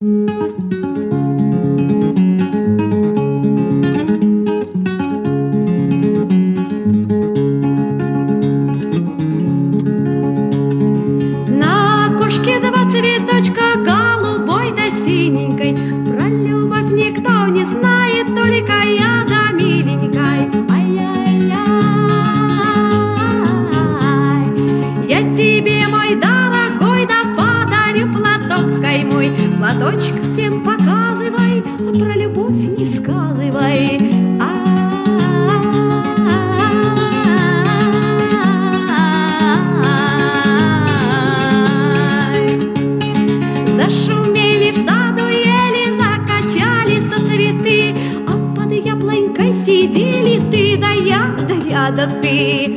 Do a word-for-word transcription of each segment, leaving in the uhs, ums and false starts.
На окошке два цветочка, голубой да синенькой. Про любовь никто не знает, только я да миленькой. Ай-яй-яй, я тебе, мой дорогой, да подарю платок с каймой. Платочек всем показывай, а про любовь не сказывай. Зашумели в саду ели, закачали соцветы, а под яблонькой сидели ты да я, да я да ты.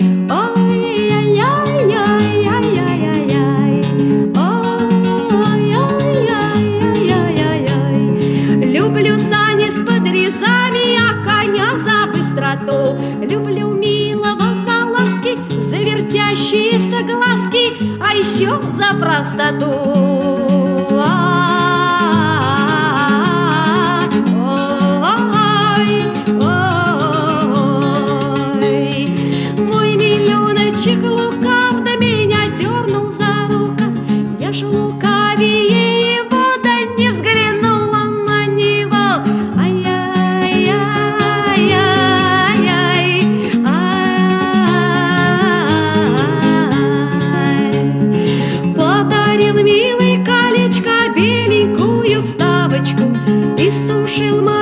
Ой-яй-яй-яй-яй-яй-яй-яй, ой-яй-яй-яй-яй-яй. Люблю сани с подрезами, а коня за быстроту. Люблю милого за ласки, за вертящиеся глазки, а еще за простоту. Лукав да меня дернул за рукав, я ж лукавее его, да не взглянула на него. Ай-яй-яй-яй-яй, ай. Подарил милый колечко, беленькую вставочку, и сушил